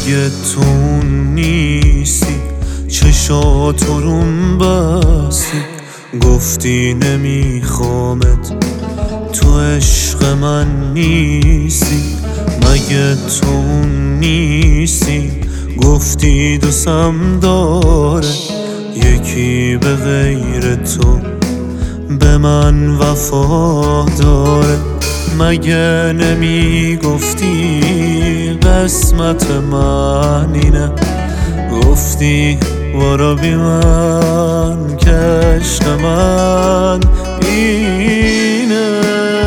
مگه تو نیستی؟ چشاتو روم بستی، گفتی نمیخوامت، تو عشق من نیستی. مگه تو نیستی؟ گفتی دوستم داره یکی به غیر تو به من وفا داره. مگه نمیگفتی قسمت من اینه؟ گفتی برو بی من که عشق من اینه.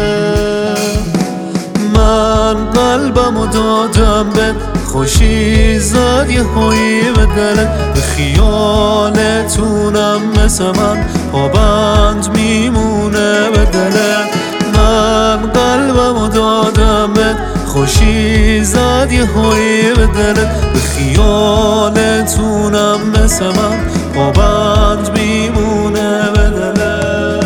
من قلبمو دادم به خوشی زد یه هایی به دلت، به خیالتونم مثل من پابند میمونه به دلت. من قلبمو دادم به خوشی زد یه هایی به دلت، به خیالتونم مثل من پابند میمونه به دلت.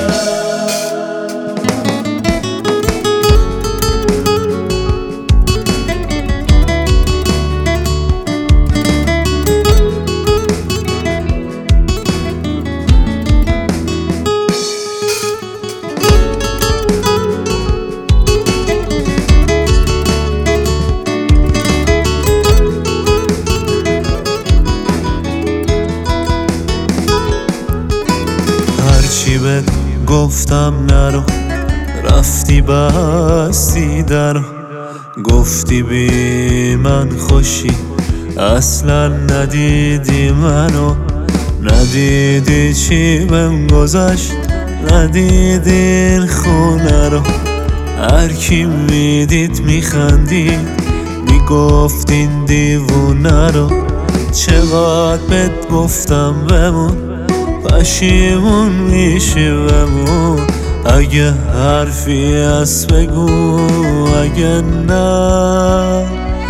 هرچی بهت گفتم نرو، رفتی بستی درو، گفتی بی من خوشی، اصلا ندیدی منو. ندیدی چی بهم گذشت، ندیدی این خونه رو. هر کی میدید میخندید، میگفت این دیوونه رو. چقدر بهت گفتم بمون، پشیمون میشی بمون. اگه حرفی هست بگو، اگه نه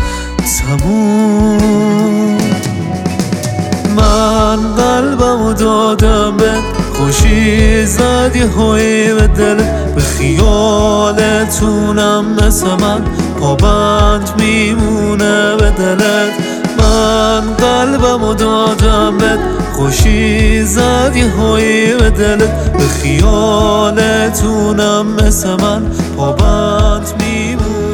تموم. من قلبمو دادم به خوشی زد یه هایی به دلت، به خیالتونم مثل من پابند میمونه به دلت. من قلبمو دادم به خوشی زد یه هایی به دلت، به خیالتونم مثل من پابند میمونه.